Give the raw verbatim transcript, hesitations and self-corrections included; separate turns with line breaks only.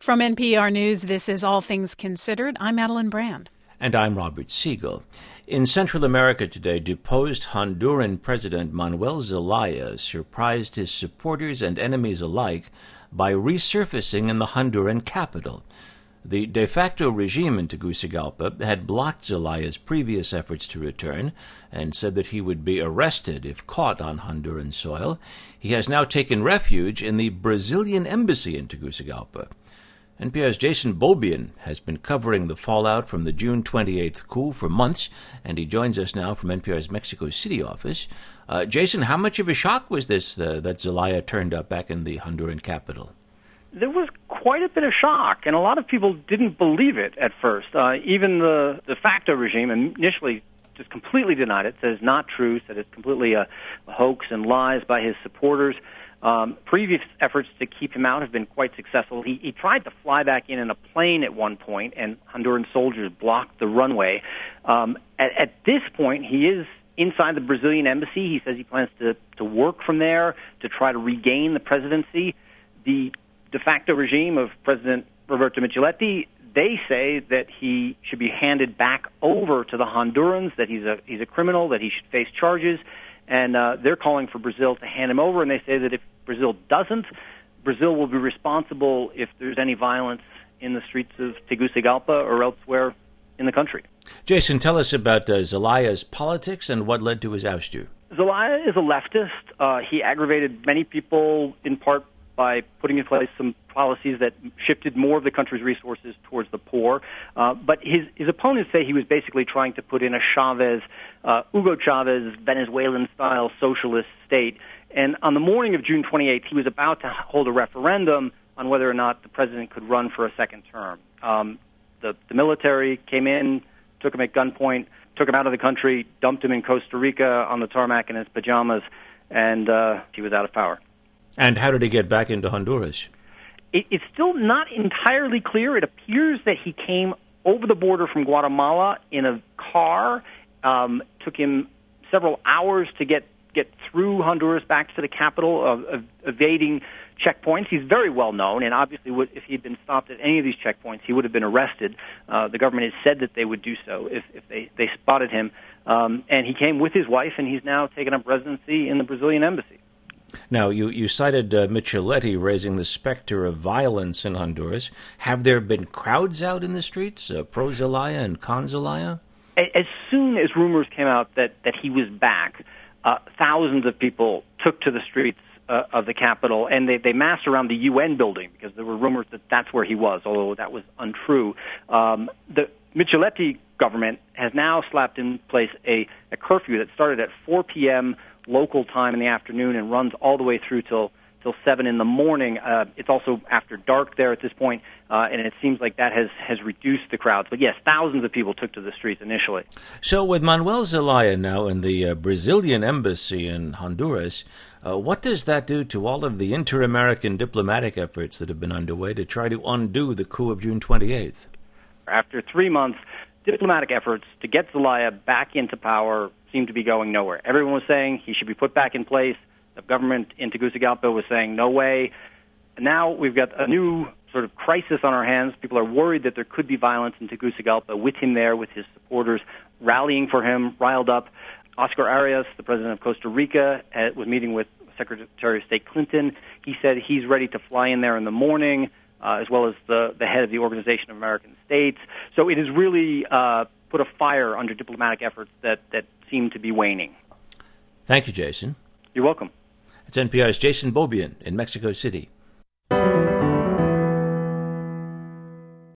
From N P R News, this is All Things Considered. I'm Madeline Brand.
And I'm Robert Siegel. In Central America today, deposed Honduran President Manuel Zelaya surprised his supporters and enemies alike by resurfacing in the Honduran capital. The de facto regime in Tegucigalpa had blocked Zelaya's previous efforts to return and said that he would be arrested if caught on Honduran soil. He has now taken refuge in the Brazilian embassy in Tegucigalpa. N P R's Jason Beaubien has been covering the fallout from the June twenty-eighth coup for months, and he joins us now from N P R's Mexico City office. Uh, Jason, how much of a shock was this uh, that Zelaya turned up back in the Honduran capital?
There was quite a bit of shock, and a lot of people didn't believe it at first. Uh, even the de facto regime initially just completely denied it, says not true, said it's completely a, a hoax and lies by his supporters. Um, previous efforts to keep him out have been quite successful. He, he tried to fly back in in a plane at one point, and Honduran soldiers blocked the runway. Um, at, at this point, he is inside the Brazilian embassy. He says he plans to, to work from there to try to regain the presidency. The de facto regime of President Roberto Micheletti, they say that he should be handed back over to the Hondurans, that he's a he's a criminal, that he should face charges. And uh, they're calling for Brazil to hand him over, and they say that if Brazil doesn't, Brazil will be responsible if there's any violence in the streets of Tegucigalpa or elsewhere in the country.
Jason, tell us about uh, Zelaya's politics and what led to his ouster.
Zelaya is a leftist. Uh, he aggravated many people in part by putting in place some policies that shifted more of the country's resources towards the poor. Uh, but his, his opponents say he was basically trying to put in a Chavez, uh, Hugo Chavez, Venezuelan-style socialist state. And on the morning of June twenty-eighth, he was about to hold a referendum on whether or not the president could run for a second term. Um, the, the military came in, took him at gunpoint, took him out of the country, dumped him in Costa Rica on the tarmac in his pajamas, and uh, he was out of power.
And how did he get back into Honduras?
It, it's still not entirely clear. It appears that he came over the border from Guatemala in a car. Um, took him several hours to get, get through Honduras back to the capital, of, of evading checkpoints. He's very well known, and obviously would, if he had been stopped at any of these checkpoints, he would have been arrested. Uh, the government has said that they would do so if, if they, they spotted him. Um, and he came with his wife, and he's now taken up residency in the Brazilian embassy.
Now, you, you cited uh, Micheletti raising the specter of violence in Honduras. Have there been crowds out in the streets, uh, pro-Zelaya and con-Zelaya?
As soon as rumors came out that, that he was back, uh, thousands of people took to the streets uh, of the capital, and they, they massed around the U N building because there were rumors that that's where he was, although that was untrue. Um, the Micheletti government has now slapped in place a, a curfew that started at four p.m., local time in the afternoon and runs all the way through till till seven in the morning. Uh, it's also after dark there at this point, uh, and it seems like that has, has reduced the crowds. But yes, thousands of people took to the streets initially.
So with Manuel Zelaya now in the uh, Brazilian embassy in Honduras, uh, what does that do to all of the inter-American diplomatic efforts that have been underway to try to undo the coup of June twenty-eighth?
After three months, diplomatic efforts to get Zelaya back into power seemed to be going nowhere. Everyone was saying he should be put back in place. The government in Tegucigalpa was saying no way. And now we've got a new sort of crisis on our hands. People are worried that there could be violence in Tegucigalpa with him there, with his supporters rallying for him, riled up. Oscar Arias, the president of Costa Rica, was meeting with Secretary of State Clinton. He said he's ready to fly in there in the morning, uh, as well as the, the head of the Organization of American States. So it has really uh, put a fire under diplomatic efforts that, that seem to be waning.
Thank you, Jason.
You're welcome.
It's N P R's Jason Beaubien in Mexico City.